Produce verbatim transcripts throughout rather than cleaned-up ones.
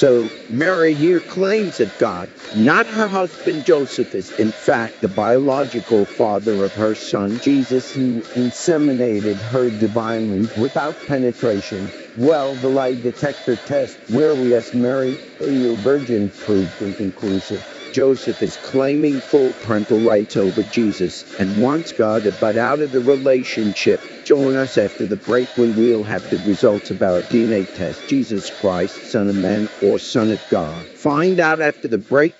So Mary here claims that God, not her husband Joseph, is in fact the biological father of her son Jesus, who inseminated her divinely without penetration. Well, the lie detector test, where we asked Mary, are you a virgin, proved inconclusive. Joseph is claiming full parental rights over Jesus and wants God to butt out of the relationship. Join us after the break when we'll have the results of our D N A test. Jesus Christ, Son of Man or Son of God. Find out after the break.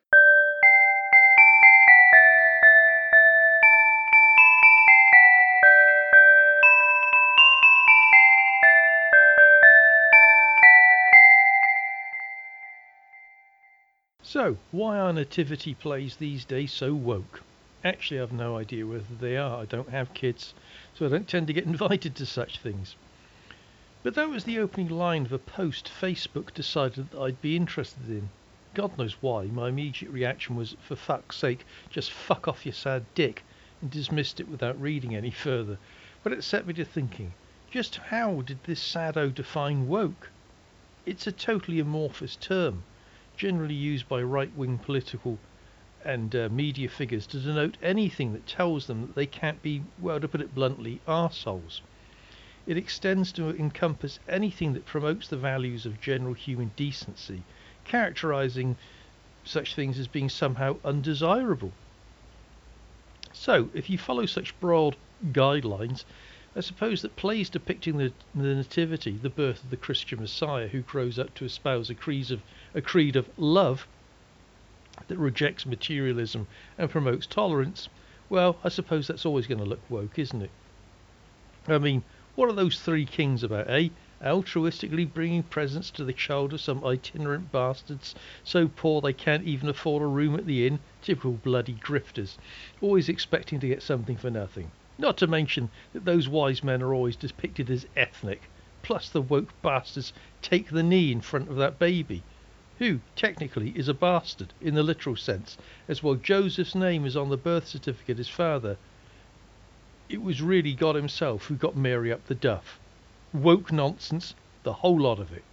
So, why are nativity plays these days so woke? Actually, I've no idea whether they are. I don't have kids, so I don't tend to get invited to such things. But that was the opening line of a post Facebook decided that I'd be interested in. God knows why. My immediate reaction was, for fuck's sake, just fuck off your sad dick, and dismissed it without reading any further. But it set me to thinking, just how did this saddo define woke? It's a totally amorphous term, generally used by right-wing political and uh, media figures to denote anything that tells them that they can't be, well, to put it bluntly, arseholes. It extends to encompass anything that promotes the values of general human decency, characterizing such things as being somehow undesirable. So, if you follow such broad guidelines, I suppose that plays depicting the, the nativity, the birth of the Christian Messiah who grows up to espouse a creed of, a creed of love that rejects materialism and promotes tolerance, well, I suppose that's always going to look woke, isn't it? I mean, what are those three kings about, eh? Altruistically bringing presents to the child of some itinerant bastards so poor they can't even afford a room at the inn. Typical bloody grifters, always expecting to get something for nothing. Not to mention that those wise men are always depicted as ethnic. Plus the woke bastards take the knee in front of that baby, who technically is a bastard in the literal sense, as well Joseph's name is on the birth certificate his father. It was really God himself who got Mary up the duff. Woke nonsense, the whole lot of it.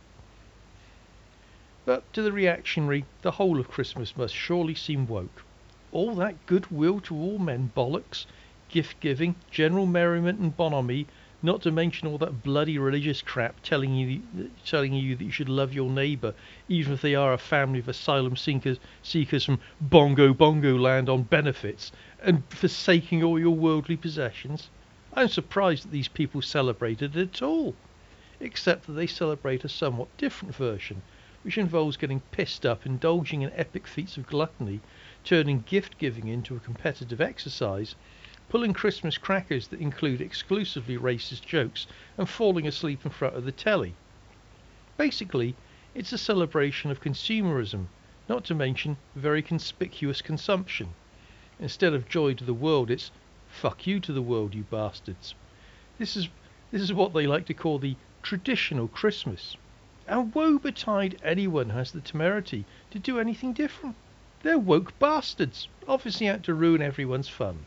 But to the reactionary, the whole of Christmas must surely seem woke. All that goodwill to all men bollocks, gift-giving, general merriment and bonhomie, not to mention all that bloody religious crap telling you telling you that you should love your neighbour, even if they are a family of asylum seekers, seekers from Bongo Bongo land on benefits, and forsaking all your worldly possessions. I'm surprised that these people celebrated it at all, except that they celebrate a somewhat different version, which involves getting pissed up, indulging in epic feats of gluttony, turning gift-giving into a competitive exercise, pulling Christmas crackers that include exclusively racist jokes, and falling asleep in front of the telly. Basically, it's a celebration of consumerism, not to mention very conspicuous consumption. Instead of joy to the world, it's fuck you to the world, you bastards. This is this is what they like to call the traditional Christmas. And woe betide anyone who has the temerity to do anything different. They're woke bastards, obviously out to ruin everyone's fun.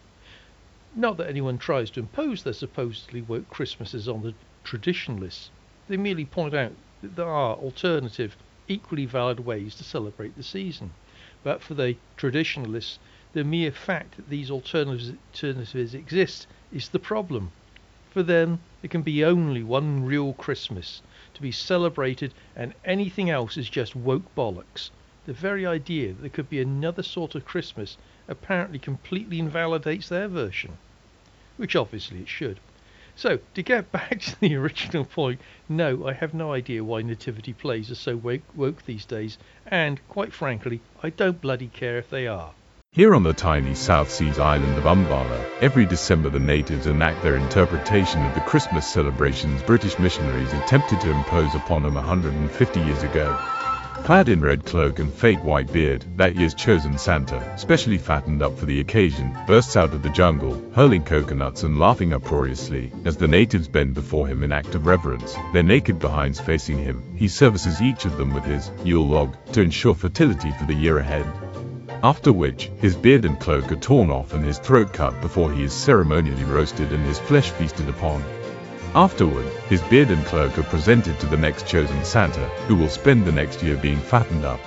Not that anyone tries to impose their supposedly woke Christmases on the traditionalists. They merely point out that there are alternative, equally valid ways to celebrate the season. But for the traditionalists, the mere fact that these alternatives, alternatives exist is the problem. For them, there can be only one real Christmas to be celebrated, and anything else is just woke bollocks. The very idea that there could be another sort of Christmas apparently completely invalidates their version, which obviously it should. So, to get back to the original point, no, I have no idea why nativity plays are so woke, woke these days, and, quite frankly, I don't bloody care if they are. Here on the tiny South Seas island of Umbala, every December the natives enact their interpretation of the Christmas celebrations British missionaries attempted to impose upon them one hundred fifty years ago. Clad in red cloak and fake white beard, that year's chosen Santa, specially fattened up for the occasion, bursts out of the jungle, hurling coconuts and laughing uproariously, as the natives bend before him in act of reverence, their naked behinds facing him. He services each of them with his Yule log, to ensure fertility for the year ahead. After which, his beard and cloak are torn off and his throat cut before he is ceremonially roasted and his flesh feasted upon. Afterward, his beard and cloak are presented to the next chosen Santa, who will spend the next year being fattened up.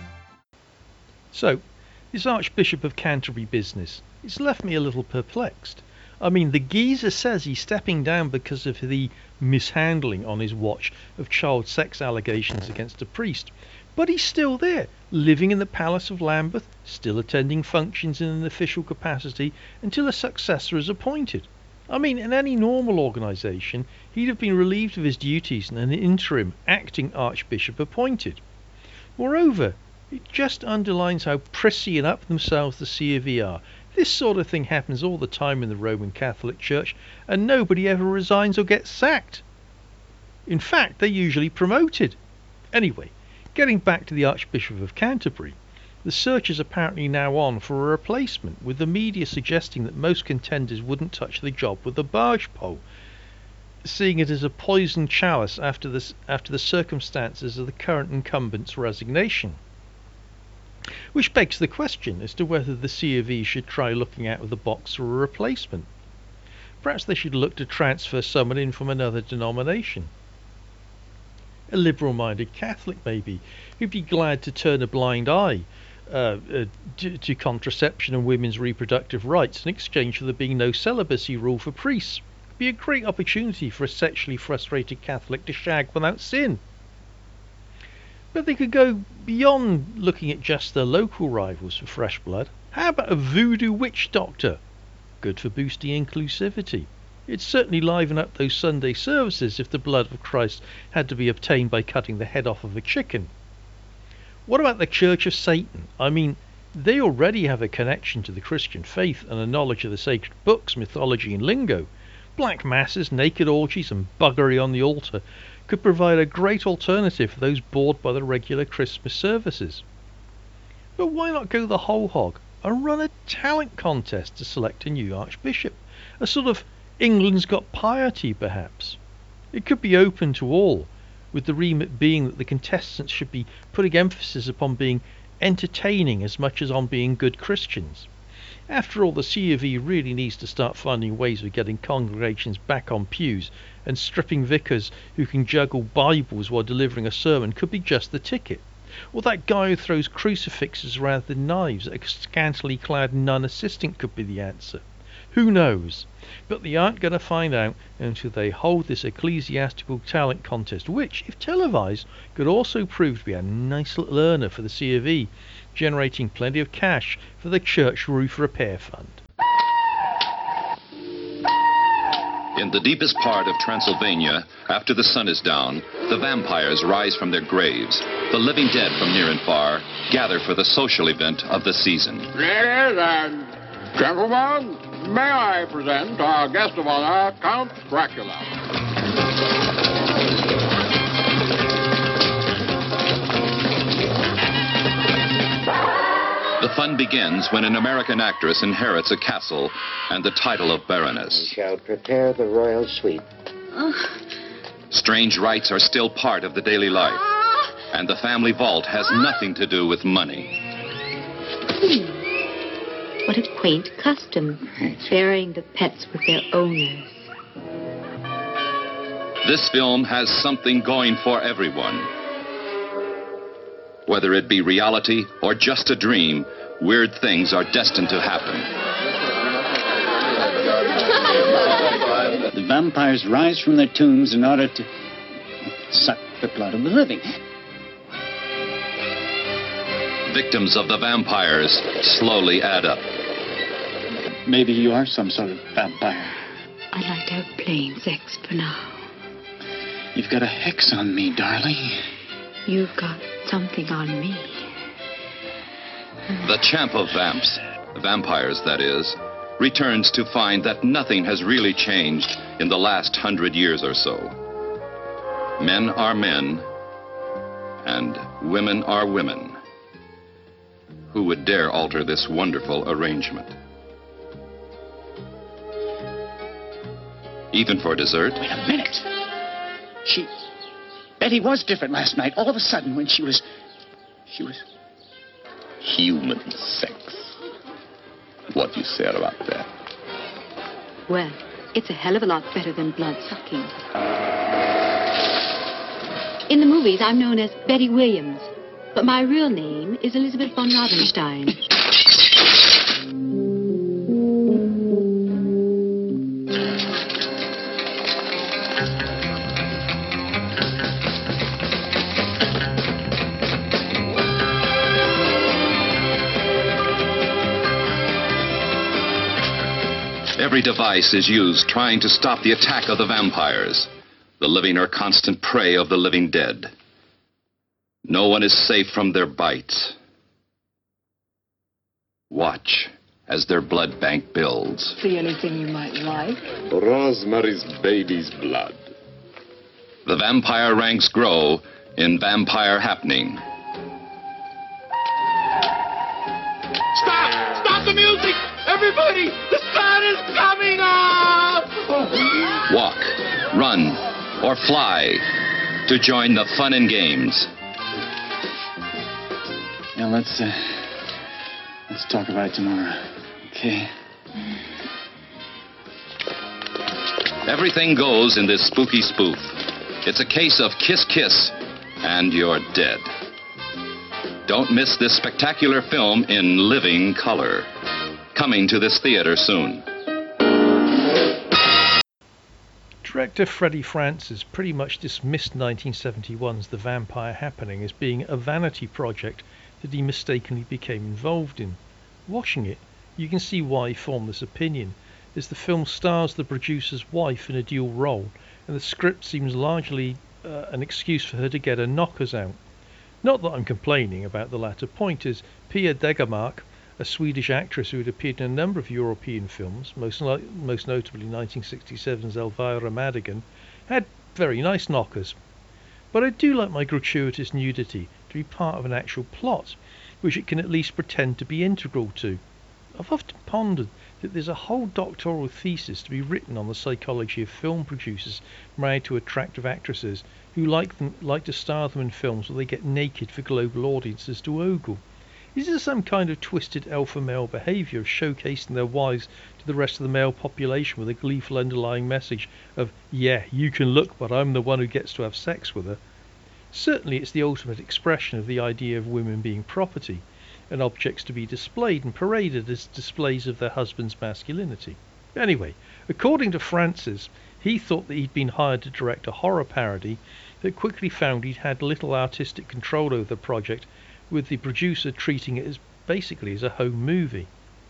So, this Archbishop of Canterbury business, it's left me a little perplexed. I mean, the geezer says he's stepping down because of the mishandling on his watch of child sex allegations against a priest. But he's still there, living in the Palace of Lambeth, still attending functions in an official capacity until a successor is appointed. I mean, in any normal organisation, he'd have been relieved of his duties and an interim acting archbishop appointed. Moreover, it just underlines how prissy and up themselves the C of E are. This sort of thing happens all the time in the Roman Catholic Church, and nobody ever resigns or gets sacked. In fact, they're usually promoted. Anyway, getting back to the Archbishop of Canterbury, the search is apparently now on for a replacement, with the media suggesting that most contenders wouldn't touch the job with a barge pole, seeing it as a poisoned chalice after the, after the circumstances of the current incumbent's resignation. Which begs the question as to whether the C of E should try looking out of the box for a replacement. Perhaps they should look to transfer someone in from another denomination. A liberal-minded Catholic, maybe, who'd be glad to turn a blind eye uh, uh, to, to contraception and women's reproductive rights in exchange for there being no celibacy rule for priests. It'd be a great opportunity for a sexually frustrated Catholic to shag without sin. But they could go beyond looking at just their local rivals for fresh blood. How about a voodoo witch doctor? Good for boosting inclusivity. It'd certainly liven up those Sunday services if the blood of Christ had to be obtained by cutting the head off of a chicken. What about the Church of Satan? I mean, they already have a connection to the Christian faith and a knowledge of the sacred books, mythology and lingo. Black masses, naked orgies and buggery on the altar could provide a great alternative for those bored by the regular Christmas services. But why not go the whole hog and run a talent contest to select a new archbishop? A sort of England's Got Piety, perhaps. It could be open to all, with the remit being that the contestants should be putting emphasis upon being entertaining as much as on being good Christians. After all, the C of E really needs to start finding ways of getting congregations back on pews, and stripping vicars who can juggle Bibles while delivering a sermon could be just the ticket. Or that guy who throws crucifixes rather than knives at a scantily clad nun assistant could be the answer. Who knows? But they aren't going to find out until they hold this ecclesiastical talent contest, which, if televised, could also prove to be a nice little earner for the C of E, generating plenty of cash for the church roof repair fund. In the deepest part of Transylvania, after the sun is down, the vampires rise from their graves. The living dead from near and far gather for the social event of the season. Ladies and gentlemen, may I present our guest of honor, Count Dracula. The fun begins when an American actress inherits a castle and the title of Baroness. We shall prepare the royal suite. Strange rites are still part of the daily life, and the family vault has nothing to do with money. Hmm. What a quaint custom, burying the pets with their owners. This film has something going for everyone. Whether it be reality or just a dream, weird things are destined to happen. The vampires rise from their tombs in order to suck the blood of the living. Victims of the vampires slowly add up. Maybe you are some sort of vampire. I'd like to have plain sex for now. You've got a hex on me, darling. You've got something on me. The champ of vamps, vampires that is, returns to find that nothing has really changed in the last hundred years or so. Men are men, and women are women. Who would dare alter this wonderful arrangement? Even for dessert? Wait a minute. She... Betty was different last night. All of a sudden, when she was... She was... Human sex. What do you say about that? Well, It's a hell of a lot better than blood-sucking. In the movies, I'm known as Betty Williams, but my real name is Elizabeth von Ravenstein. Every device is used trying to stop the attack of the vampires. The living are constant prey of the living dead. No one is safe from their bites. Watch as their blood bank builds. See anything you might like? Rosemary's Baby's blood. The vampire ranks grow in Vampire Happening. Stop! Stop the music! Everybody! The sun is coming up! Walk, run, or fly to join the fun and games. Now let's uh, let's talk about it tomorrow, okay? Everything goes in this spooky spoof. It's a case of kiss kiss and you're dead. Don't miss this spectacular film in living color. Coming to this theater soon. Director Freddie Francis pretty much dismissed nineteen seventy-one's The Vampire Happening as being a vanity project that he mistakenly became involved in. Watching it, you can see why he formed this opinion, as the film stars the producer's wife in a dual role, and the script seems largely uh, an excuse for her to get her knockers out. Not that I'm complaining about the latter point, as Pia Degermark, a Swedish actress who had appeared in a number of European films, most, no- most notably nineteen sixty-seven's Elvira Madigan, had very nice knockers. But I do like my gratuitous nudity to be part of an actual plot, which it can at least pretend to be integral to. I've often pondered that there's a whole doctoral thesis to be written on the psychology of film producers married to attractive actresses who like them like to star them in films where they get naked for global audiences to ogle. Is this some kind of twisted alpha male behaviour of showcasing their wives to the rest of the male population with a gleeful underlying message of, yeah, you can look, but I'm the one who gets to have sex with her? Certainly it's the ultimate expression of the idea of women being property, and objects to be displayed and paraded as displays of their husband's masculinity. Anyway, according to Francis, he thought that he'd been hired to direct a horror parody, but quickly found he'd had little artistic control over the project, with the producer treating it as basically as a home movie.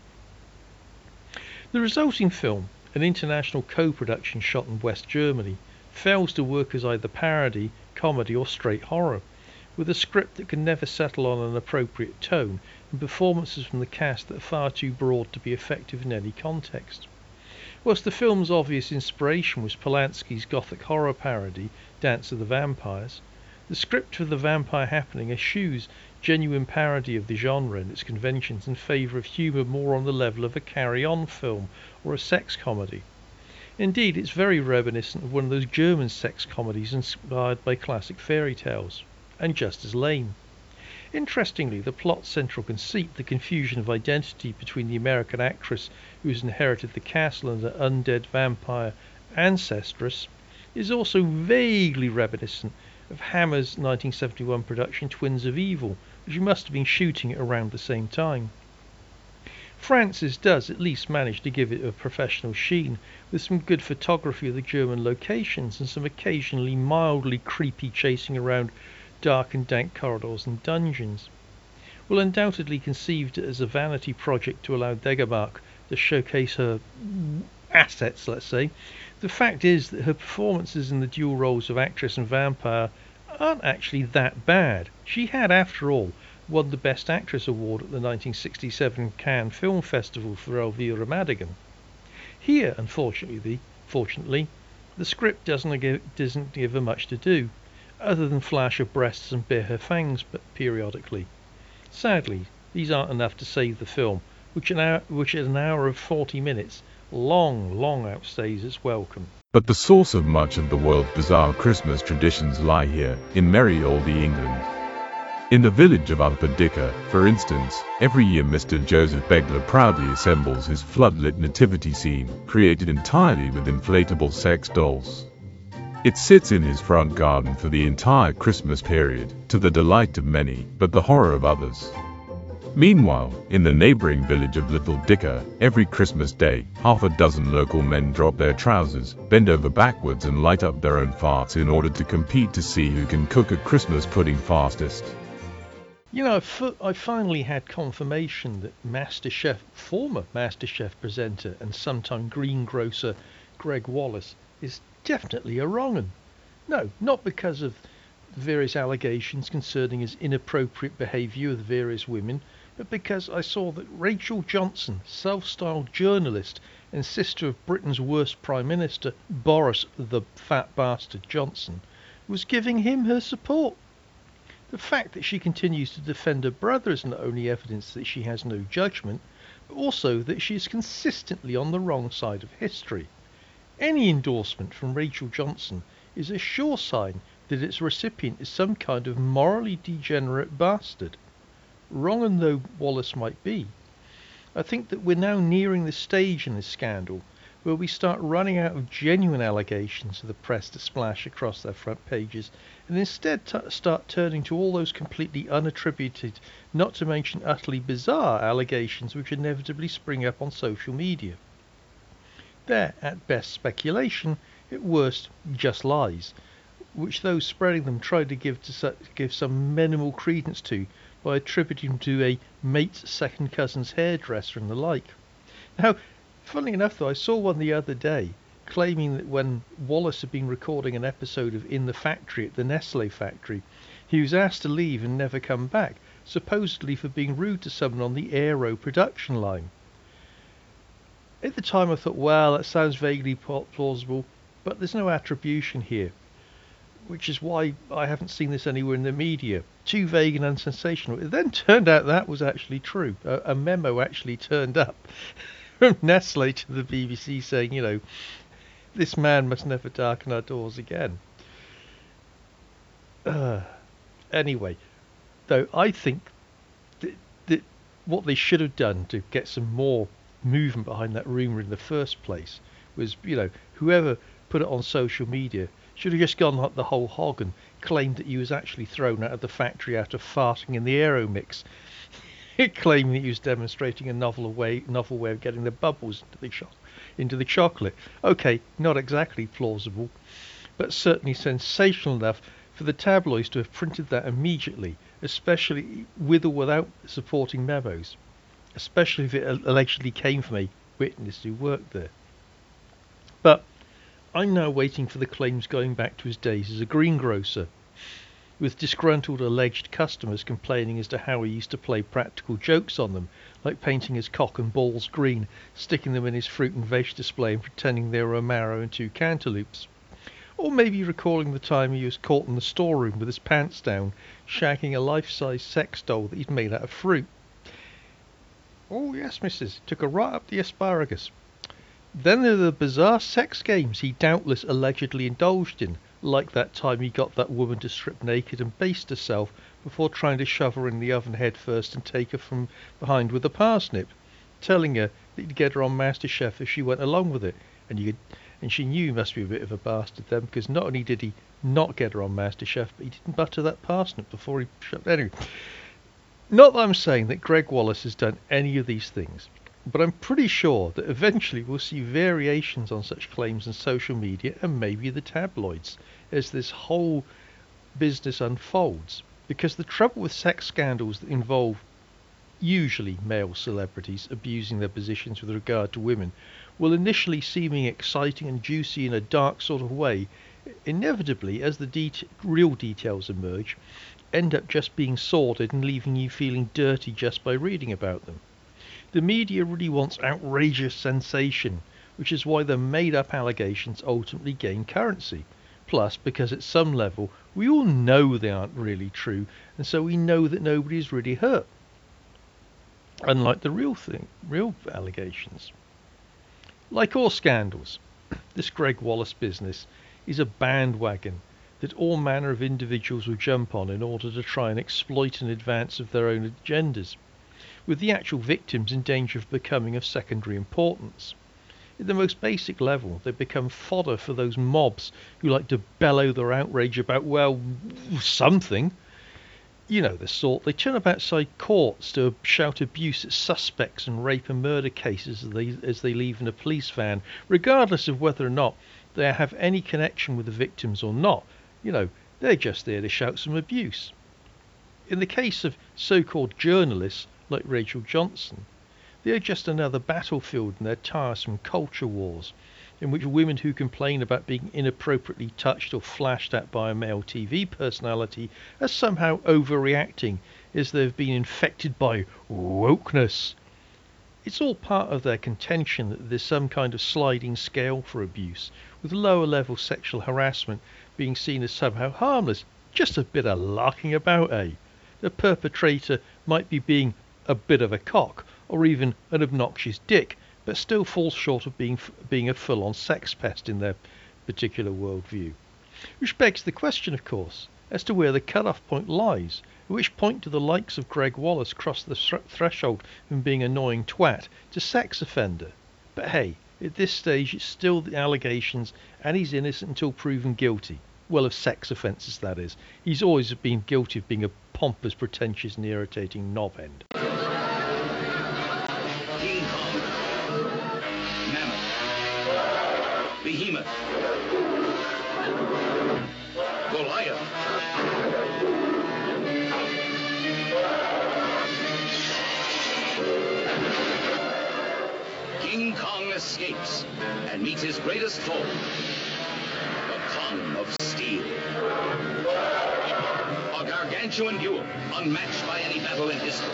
The resulting film, an international co-production shot in West Germany, fails to work as either parody, comedy or straight horror, with a script that can never settle on an appropriate tone and performances from the cast that are far too broad to be effective in any context. Whilst the film's obvious inspiration was Polanski's gothic horror parody, Dance of the Vampires, the script for The Vampire Happening eschews genuine parody of the genre and its conventions in favour of humour more on the level of a carry-on film or a sex comedy. Indeed, it's very reminiscent of one of those German sex comedies inspired by classic fairy tales, and just as lame. Interestingly, the plot's central conceit, the confusion of identity between the American actress who has inherited the castle and her undead vampire ancestress, is also vaguely reminiscent of Hammer's nineteen seventy-one production Twins of Evil, which must have been shooting at around the same time. Francis does at least manage to give it a professional sheen, with some good photography of the German locations and some occasionally mildly creepy chasing around dark and dank corridors and dungeons. Well, undoubtedly conceived as a vanity project to allow Degermark to showcase her assets, let's say, the fact is that her performances in the dual roles of actress and vampire aren't actually that bad. She had, after all, won the Best Actress award at the nineteen sixty-seven Cannes Film Festival for Elvira Madigan. Here, unfortunately, the, fortunately, the script doesn't give, doesn't give her much to do, other than flash her breasts and bare her fangs but periodically. Sadly, these aren't enough to save the film, which, an hour, which at an hour of forty minutes, long, long outstays its welcome. But the source of much of the world's bizarre Christmas traditions lie here, in merry old England. In the village of Upper Dicker, for instance, every year Mister Joseph Begler proudly assembles his floodlit nativity scene, created entirely with inflatable sex dolls. It sits in his front garden for the entire Christmas period, to the delight of many, but the horror of others. Meanwhile, in the neighboring village of Little Dicker, every Christmas day, half a dozen local men drop their trousers, bend over backwards and light up their own farts in order to compete to see who can cook a Christmas pudding fastest. You know, I finally had confirmation that MasterChef, former MasterChef presenter and sometime greengrocer Greg Wallace is definitely a wrong 'un. No, not because of various allegations concerning his inappropriate behaviour with various women, but because I saw that Rachel Johnson, self-styled journalist and sister of Britain's worst Prime Minister, Boris the Fat Bastard Johnson, was giving him her support. The fact that she continues to defend her brother is not only evidence that she has no judgment, but also that she is consistently on the wrong side of history. Any endorsement from Rachel Johnson is a sure sign that its recipient is some kind of morally degenerate bastard. Wrong and though Wallace might be, I think that we're now nearing the stage in this scandal where we start running out of genuine allegations for the press to splash across their front pages, and instead t- start turning to all those completely unattributed, not to mention utterly bizarre allegations which inevitably spring up on social media. They're at best speculation, at worst just lies, which those spreading them try to give to su- give some minimal credence to by attributing them to a mate's second cousin's hairdresser and the like. Now, funnily enough though, I saw one the other day claiming that when Wallace had been recording an episode of In the Factory at the Nestle factory, he was asked to leave and never come back, supposedly for being rude to someone on the Aero production line. At the time I thought, well, that sounds vaguely plausible, but there's no attribution here, which is why I haven't seen this anywhere in the media. Too vague and unsensational. It then turned out that was actually true. A, a memo actually turned up from Nestle to the B B C saying, you know, this man must never darken our doors again. Uh, anyway, though, I think that, that what they should have done to get some more movement behind that rumour in the first place was, you know, whoever put it on social media should have just gone the whole hog and claimed that he was actually thrown out of the factory out of farting in the Aero mix. Claiming that he was demonstrating a novel way, novel way of getting the bubbles into the, cho- into the chocolate. Okay, not exactly plausible, but certainly sensational enough for the tabloids to have printed that immediately, especially with or without supporting memos, especially if it allegedly came from a witness who worked there. But I'm now waiting for the claims going back to his days as a greengrocer, with disgruntled alleged customers complaining as to how he used to play practical jokes on them, like painting his cock and balls green, sticking them in his fruit and veg display and pretending they were a marrow and two cantaloupes. Or maybe recalling the time he was caught in the storeroom with his pants down, shagging a life-size sex doll that he'd made out of fruit. Oh yes, missus, took her right up the asparagus. Then there are the bizarre sex games he doubtless allegedly indulged in, like that time he got that woman to strip naked and baste herself before trying to shove her in the oven head first and take her from behind with a parsnip, telling her that he'd get her on MasterChef if she went along with it, and you could, and she knew he must be a bit of a bastard then, because not only did he not get her on MasterChef, but he didn't butter that parsnip before he shoved. Anyway, not that I'm saying that Greg Wallace has done any of these things, but I'm pretty sure that eventually we'll see variations on such claims in social media and maybe the tabloids as this whole business unfolds. Because the trouble with sex scandals that involve usually male celebrities abusing their positions with regard to women, will initially seeming exciting and juicy in a dark sort of way, inevitably, as the det- real details emerge, end up just being sordid and leaving you feeling dirty just by reading about them. The media really wants outrageous sensation, which is why the made-up allegations ultimately gain currency. Plus, because at some level, we all know they aren't really true, and so we know that nobody is really hurt. Unlike the real thing, real allegations. Like all scandals, this Greg Wallace business is a bandwagon that all manner of individuals will jump on in order to try and exploit in advance of their own agendas, with the actual victims in danger of becoming of secondary importance. At the most basic level, they become fodder for those mobs who like to bellow their outrage about, well, something. You know the sort. They turn up outside courts to shout abuse at suspects and rape and murder cases as they, as they leave in a police van, regardless of whether or not they have any connection with the victims or not. You know, they're just there to shout some abuse. In the case of so-called journalists like Rachel Johnson, they are just another battlefield in their tiresome culture wars, in which women who complain about being inappropriately touched or flashed at by a male T V personality are somehow overreacting as they've been infected by wokeness. It's all part of their contention that there's some kind of sliding scale for abuse, with lower level sexual harassment being seen as somehow harmless, just a bit of larking about, eh? The perpetrator might be being a bit of a cock, or even an obnoxious dick, but still falls short of being being a full-on sex pest in their particular worldview. Which begs the question, of course, as to where the cut-off point lies. At which point do the likes of Greg Wallace cross the th- threshold from being annoying twat to sex offender? But hey, at this stage it's still the allegations, and he's innocent until proven guilty. Well, of sex offences, that is. He's always been guilty of being a pompous, pretentious and irritating knob-end. King Kong, Mammoth, Behemoth, Goliath, King Kong escapes and meets his greatest foe, the Kong of Steel. A gargantuan duel, unmatched by any battle in history.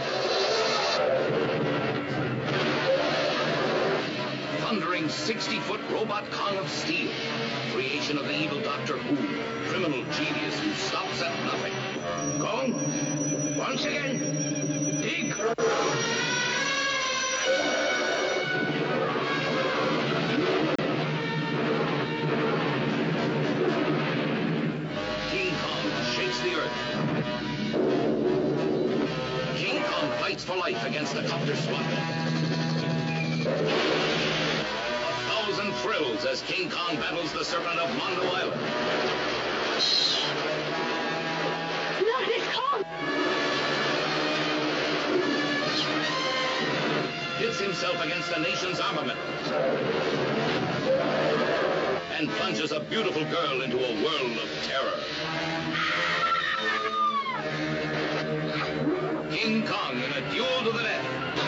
Thundering sixty-foot robot Kong of Steel, creation of the evil Doctor Who, criminal genius who stops at nothing. Kong, once again, dig! King Kong shakes the earth. King Kong fights for life against the copter squadron. A thousand thrills as King Kong battles the serpent of Mondo Island. Look, it's Kong! Hits himself against a nation's armament. And plunges a beautiful girl into a world of terror. King Kong in a duel to the death.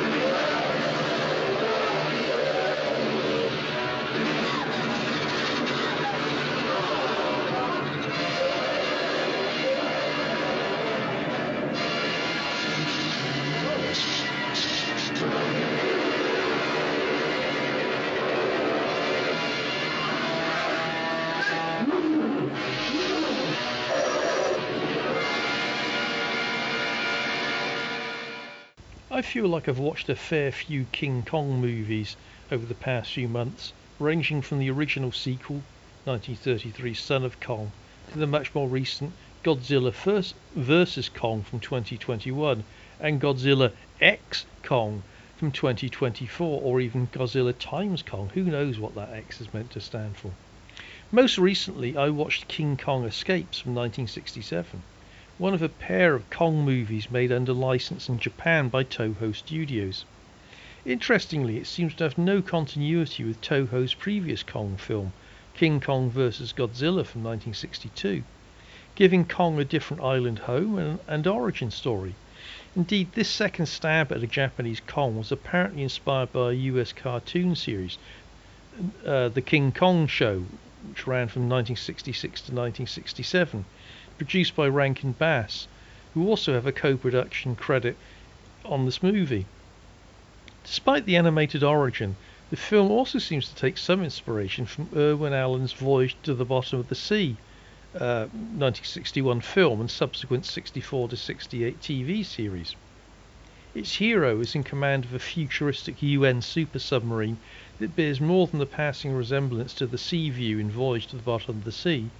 I feel like I've watched a fair few King Kong movies over the past few months, ranging from the original sequel, nineteen thirty-three's Son of Kong, to the much more recent Godzilla versus. Kong from twenty twenty-one, and Godzilla X Kong from twenty twenty-four, or even Godzilla times Kong. Who knows what that X is meant to stand for. Most recently, I watched King Kong Escapes from nineteen sixty-seven. One of a pair of Kong movies made under license in Japan by Toho Studios. Interestingly, it seems to have no continuity with Toho's previous Kong film, King Kong versus. Godzilla from nineteen sixty-two, giving Kong a different island home and, and origin story. Indeed, this second stab at a Japanese Kong was apparently inspired by a U S cartoon series, uh, The King Kong Show, which ran from nineteen sixty-six to nineteen sixty-seven. Produced by Rankin Bass, who also have a co-production credit on this movie. Despite the animated origin, the film also seems to take some inspiration from Irwin Allen's Voyage to the Bottom of the Sea, uh, nineteen sixty-one film and subsequent sixty-four to sixty-eight T V series. Its hero is in command of a futuristic U N super submarine that bears more than the passing resemblance to the Sea View in Voyage to the Bottom of the Sea.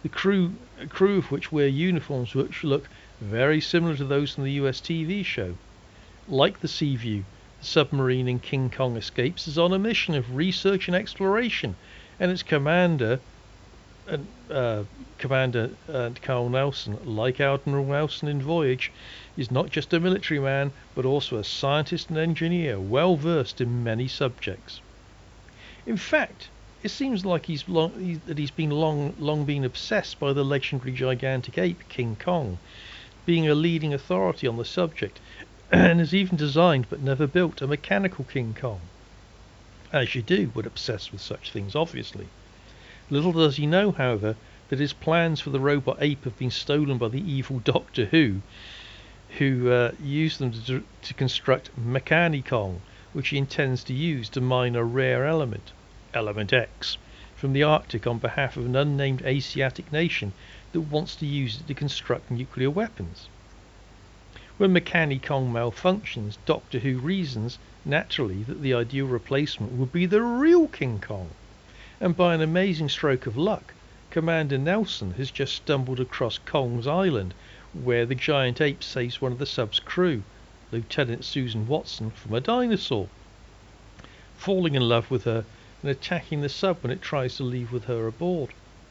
the crew, a crew of which wear uniforms which look very similar to those from the U S T V show. Like the Seaview, the submarine in King Kong Escapes is on a mission of research and exploration, and its commander, and uh, Commander uh, Carl Nelson, like Admiral Nelson in Voyage, is not just a military man, but also a scientist and engineer, well versed in many subjects. In fact, it seems like he's long, he's, that he's been long, long been obsessed by the legendary gigantic ape King Kong, being a leading authority on the subject, and has even designed but never built a mechanical King Kong. As you do when obsessed with such things, obviously. Little does he know, however, that his plans for the robot ape have been stolen by the evil Doctor Who, who uh, used them to, to construct Mechani-Kong, which he intends to use to mine a rare element, Element X, from the Arctic on behalf of an unnamed Asiatic nation that wants to use it to construct nuclear weapons. When Mechani-Kong malfunctions, Doctor Who reasons, naturally, that the ideal replacement would be the real King Kong. And by an amazing stroke of luck, Commander Nelson has just stumbled across Kong's Island, where the giant ape saves one of the sub's crew, Lieutenant Susan Watson, from a dinosaur, falling in love with her and attacking the sub when it tries to leave with her aboard,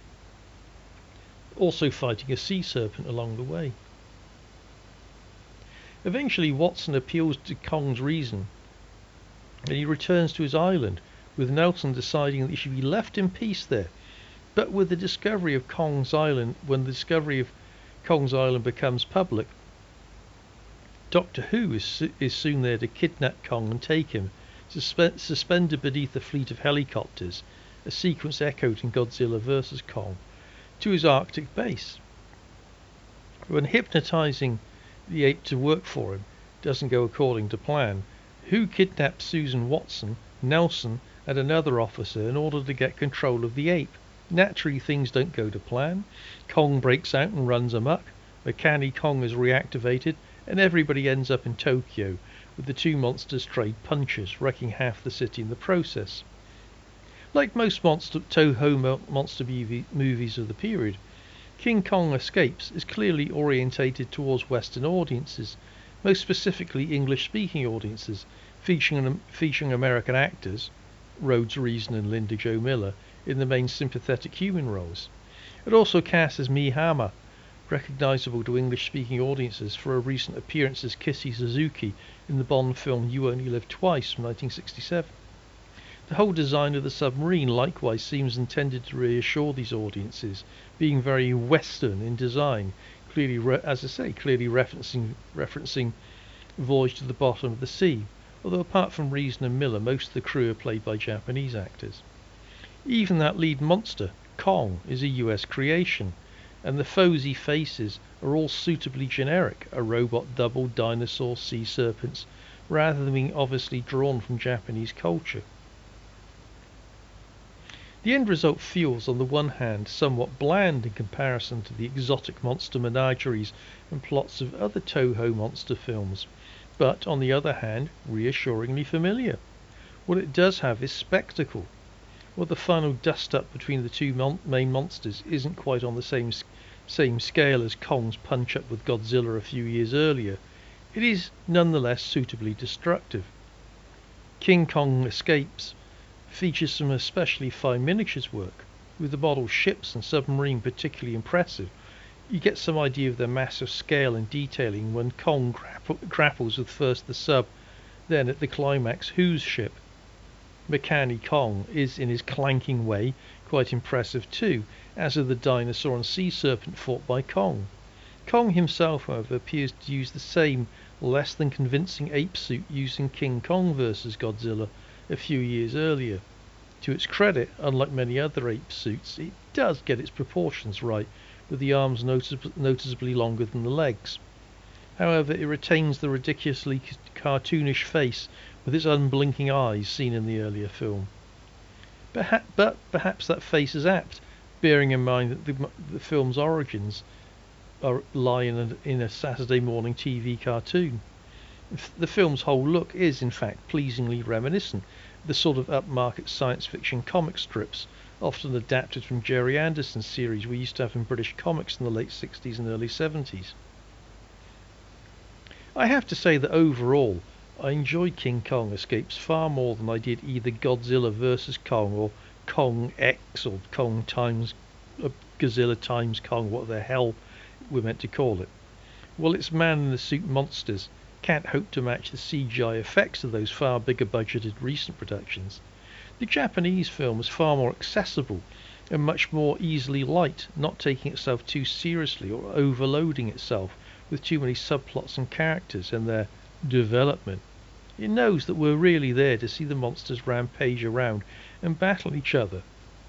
also fighting a sea serpent along the way. Eventually Watson appeals to Kong's reason, and he returns to his island, with Nelson deciding that he should be left in peace there. But with the discovery of Kong's Island, when the discovery of Kong's Island becomes public, Doctor Who is, is soon there to kidnap Kong and take him, suspe- suspended beneath a fleet of helicopters, a sequence echoed in Godzilla versus. Kong, to his Arctic base. When hypnotizing the ape to work for him doesn't go according to plan, Who kidnaps Susan Watson, Nelson, and another officer in order to get control of the ape. Naturally, things don't go to plan. Kong breaks out and runs amok. Mechani-Kong is reactivated, and everybody ends up in Tokyo, with the two monsters trade punches, wrecking half the city in the process. Like most monster, Toho monster movie, movies of the period, King Kong Escapes is clearly orientated towards Western audiences, most specifically English-speaking audiences, featuring, featuring American actors, Rhodes Reason and Linda Jo Miller, in the main sympathetic human roles. It also casts as Mie Hama, recognisable to English-speaking audiences for a recent appearance as Kissy Suzuki in the Bond film You Only Live Twice from nineteen sixty-seven. The whole design of the submarine likewise seems intended to reassure these audiences, being very Western in design, clearly, re- as I say, clearly referencing, referencing Voyage to the Bottom of the Sea, although apart from Reason and Miller, most of the crew are played by Japanese actors. Even that lead monster, Kong, is a U S creation, and the foes he faces are all suitably generic, a robot double, dinosaur, sea serpents, rather than being obviously drawn from Japanese culture. The end result feels, on the one hand, somewhat bland in comparison to the exotic monster menageries and plots of other Toho monster films, but, on the other hand, reassuringly familiar. What it does have is spectacle. While the final dust-up between the two mon- main monsters isn't quite on the same same scale as Kong's punch-up with Godzilla a few years earlier, it is nonetheless suitably destructive. King Kong Escapes features some especially fine miniatures work, with the model ships and submarine particularly impressive. You get some idea of their massive scale and detailing when Kong grapple- grapples with first the sub, then at the climax Who's ship. Mechani-Kong is, in his clanking way, quite impressive too, as are the dinosaur and sea serpent fought by Kong. Kong himself, however, appears to use the same, less than convincing ape suit used in King Kong versus. Godzilla a few years earlier. To its credit, unlike many other ape suits, it does get its proportions right, with the arms notice- noticeably longer than the legs. However, it retains the ridiculously cartoonish face with its unblinking eyes seen in the earlier film. Perha- but perhaps that face is apt, bearing in mind that the, the film's origins are, lie in a, in a Saturday morning T V cartoon. The film's whole look is, in fact, pleasingly reminiscent of the sort of upmarket science fiction comic strips often adapted from Jerry Anderson's series we used to have in British comics in the late sixties and early seventies. I have to say that overall, I enjoyed King Kong Escapes far more than I did either Godzilla versus. Kong or Kong X or Kong times uh, Godzilla times Kong, what the hell we're meant to call it. Well, it's man-in-the-suit monsters can't hope to match the C G I effects of those far bigger budgeted recent productions. The Japanese film was far more accessible and much more easily light, not taking itself too seriously or overloading itself with too many subplots and characters and their development. It knows that we're really there to see the monsters rampage around and battle each other.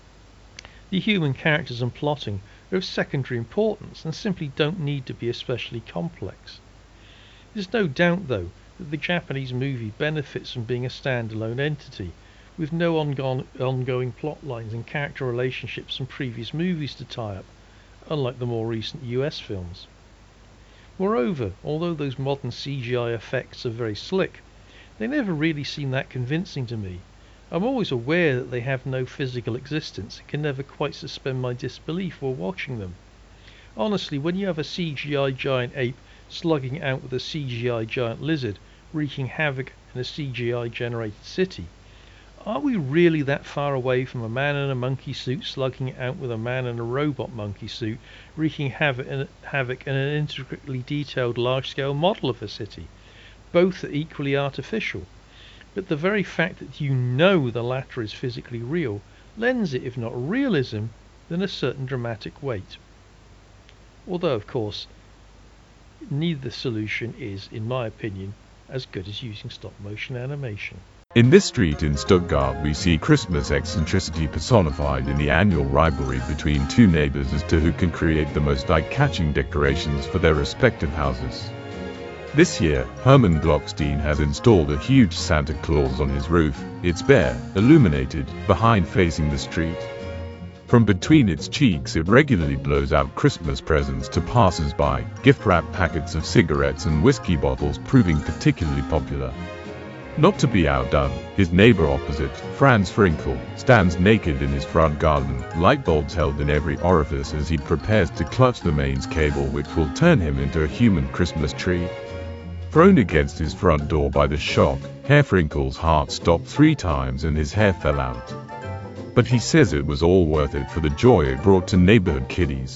The human characters and plotting are of secondary importance and simply don't need to be especially complex. There's no doubt, though, that the Japanese movie benefits from being a standalone entity, with no ongoing, ongoing plot lines and character relationships from previous movies to tie up, unlike the more recent U S films. Moreover, although those modern C G I effects are very slick, they never really seem that convincing to me. I'm always aware that they have no physical existence and can never quite suspend my disbelief while watching them. Honestly, when you have a C G I giant ape slugging out with a C G I giant lizard, wreaking havoc in a C G I generated city, are we really that far away from a man in a monkey suit slugging it out with a man in a robot monkey suit, wreaking havoc in, havoc in an intricately detailed large-scale model of a city? Both are equally artificial, but the very fact that you know the latter is physically real lends it, if not realism, then a certain dramatic weight. Although, of course, neither solution is, in my opinion, as good as using stop-motion animation. In this street in Stuttgart we see Christmas eccentricity personified in the annual rivalry between two neighbors as to who can create the most eye-catching decorations for their respective houses. This year, Hermann Glockstein has installed a huge Santa Claus on his roof. It's bare, illuminated, behind facing the street. From between its cheeks it regularly blows out Christmas presents to passers-by, gift-wrapped packets of cigarettes and whiskey bottles proving particularly popular. Not to be outdone, his neighbor opposite, Franz Frinkel, stands naked in his front garden, light bulbs held in every orifice as he prepares to clutch the mains cable which will turn him into a human Christmas tree. Thrown against his front door by the shock, Herr Frinkel's heart stopped three times and his hair fell out. But he says it was all worth it for the joy it brought to neighborhood kiddies.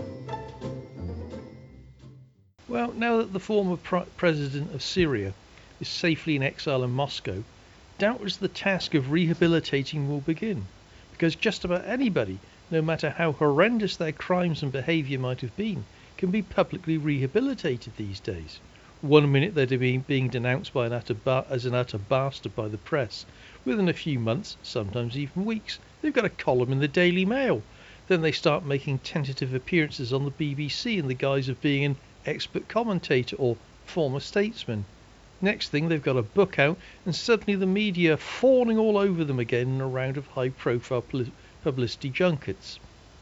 Well, now that the former pr- president of Syria is safely in exile in Moscow, doubtless the task of rehabilitating will begin, because just about anybody, no matter how horrendous their crimes and behaviour might have been, can be publicly rehabilitated these days. One minute they're being, being denounced by an utter ba- as an utter bastard by the press. Within a few months, sometimes even weeks, they've got a column in the Daily Mail. Then they start making tentative appearances on the B B C in the guise of being an expert commentator or former statesman. Next thing, they've got a book out, and suddenly the media are fawning all over them again in a round of high-profile publicity junkets.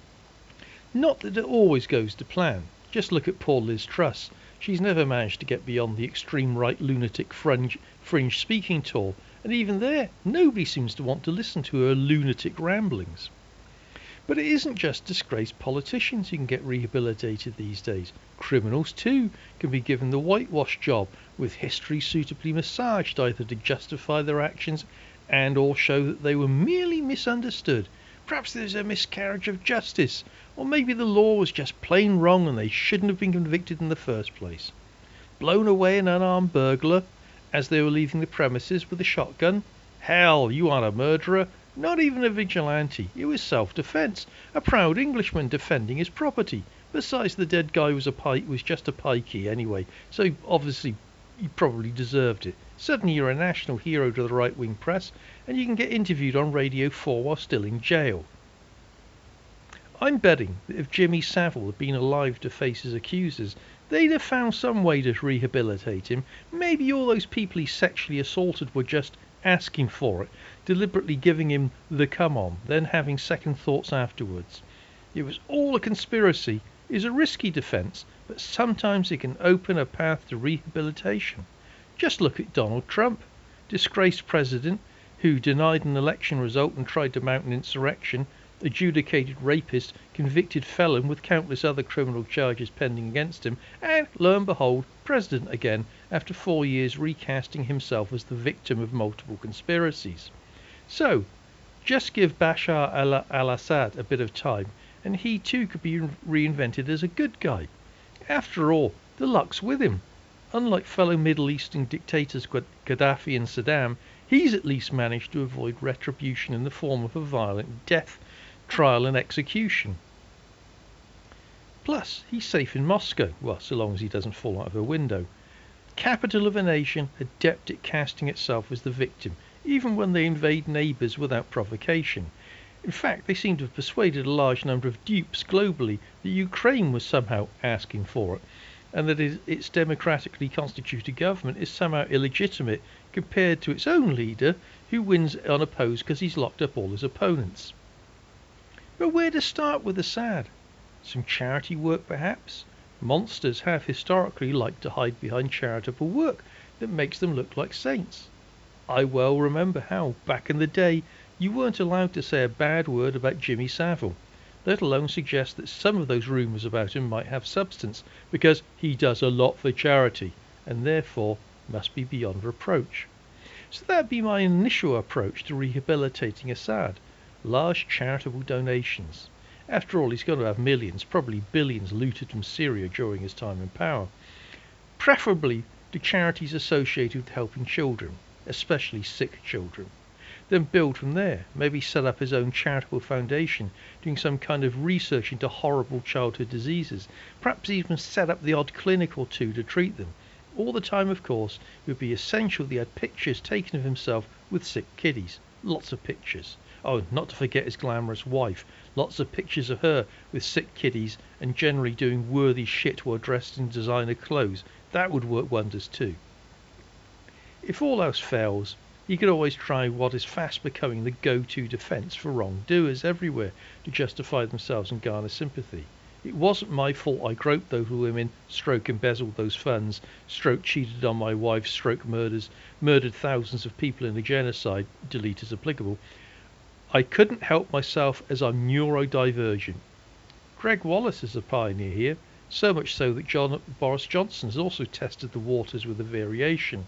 Not that it always goes to plan. Just look at poor Liz Truss. She's never managed to get beyond the extreme right lunatic fringe, fringe speaking tour, and even there, nobody seems to want to listen to her lunatic ramblings. But it isn't just disgraced politicians who can get rehabilitated these days. Criminals too can be given the whitewash job, with history suitably massaged either to justify their actions and or show that they were merely misunderstood. Perhaps there's a miscarriage of justice, or maybe the law was just plain wrong and they shouldn't have been convicted in the first place. Blown away an unarmed burglar as they were leaving the premises with a shotgun? Hell, you aren't a murderer. Not even a vigilante. It was self-defence. A proud Englishman defending his property. Besides, the dead guy was a pike, was just a pikey anyway, so obviously he probably deserved it. Suddenly you're a national hero to the right-wing press, and you can get interviewed on Radio four while still in jail. I'm betting that if Jimmy Savile had been alive to face his accusers, they'd have found some way to rehabilitate him. Maybe all those people he sexually assaulted were just asking for it, deliberately giving him the come on, then having second thoughts afterwards. It was all a conspiracy. Is a risky defence, but sometimes it can open a path to rehabilitation. Just look at Donald Trump, disgraced president who denied an election result and tried to mount an insurrection, adjudicated rapist, convicted felon with countless other criminal charges pending against him, and, lo and behold, president again after four years recasting himself as the victim of multiple conspiracies. So, just give Bashar al-Assad a bit of time, and he too could be reinvented as a good guy. After all, the luck's with him. Unlike fellow Middle Eastern dictators Gaddafi and Saddam, he's at least managed to avoid retribution in the form of a violent death, trial and execution. Plus, he's safe in Moscow, well, so long as he doesn't fall out of a window. Capital of a nation adept at casting itself as the victim, even when they invade neighbours without provocation. In fact, they seem to have persuaded a large number of dupes globally that Ukraine was somehow asking for it, and that its democratically constituted government is somehow illegitimate compared to its own leader, who wins unopposed because he's locked up all his opponents. But where to start with Assad? Some charity work perhaps? Monsters have historically liked to hide behind charitable work that makes them look like saints. I well remember how, back in the day, you weren't allowed to say a bad word about Jimmy Savile, let alone suggest that some of those rumours about him might have substance, because he does a lot for charity, and therefore must be beyond reproach. So that'd be my initial approach to rehabilitating Assad. Large charitable donations. After all, he's going to have millions, probably billions, looted from Syria during his time in power. Preferably to charities associated with helping children, especially sick children. Then build from there, maybe set up his own charitable foundation, doing some kind of research into horrible childhood diseases, perhaps even set up the odd clinic or two to treat them. All the time, of course, it would be essential that he had pictures taken of himself with sick kiddies. Lots of pictures. Oh, not to forget his glamorous wife. Lots of pictures of her with sick kiddies and generally doing worthy shit while dressed in designer clothes. That would work wonders too. If all else fails, he could always try what is fast becoming the go-to defence for wrongdoers everywhere to justify themselves and garner sympathy. It wasn't my fault I groped those women, stroke embezzled those funds, stroke cheated on my wife, stroke murders, murdered thousands of people in a genocide, delete as applicable. I couldn't help myself as I'm neurodivergent. Greg Wallace is a pioneer here, so much so that John, Boris Johnson has also tested the waters with a variation.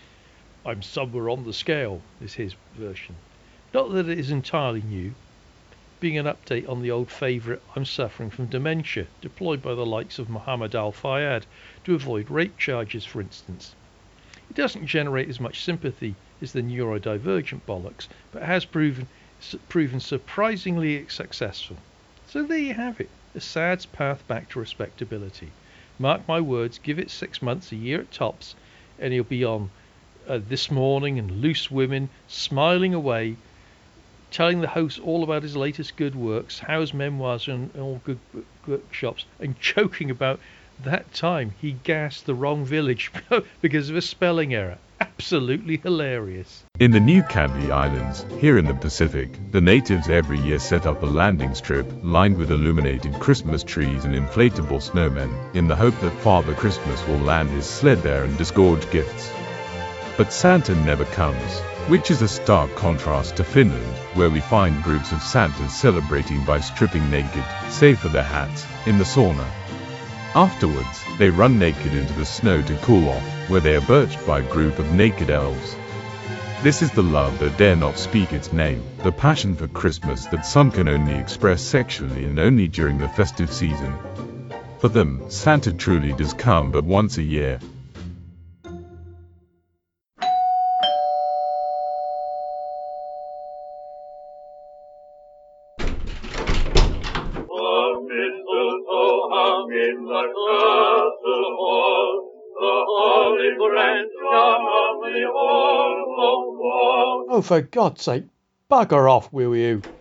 I'm somewhere on the scale, is his version. Not that it is entirely new, being an update on the old favourite I'm suffering from dementia, deployed by the likes of Muhammad al-Fayed to avoid rape charges, for instance. It doesn't generate as much sympathy as the neurodivergent bollocks, but has proven proven surprisingly successful. So there you have it, Assad's path back to respectability. Mark my words, give it six months, a year at tops, and he'll be on uh, This Morning and Loose Women, smiling away, telling the host all about his latest good works, Howe's memoirs and all good bookshops, and joking about that time he gassed the wrong village because of a spelling error. Absolutely hilarious. In the New Candy Islands, here in the Pacific, the natives every year set up a landing strip lined with illuminated Christmas trees and inflatable snowmen, in the hope that Father Christmas will land his sled there and disgorge gifts. But Santa never comes, which is a stark contrast to Finland, where we find groups of Santas celebrating by stripping naked, save for their hats, in the sauna. Afterwards, they run naked into the snow to cool off, where they are birched by a group of naked elves. This is the love that dare not speak its name, the passion for Christmas that some can only express sexually and only during the festive season. For them, Santa truly does come but once a year. Oh, for God's sake, bugger off, will you?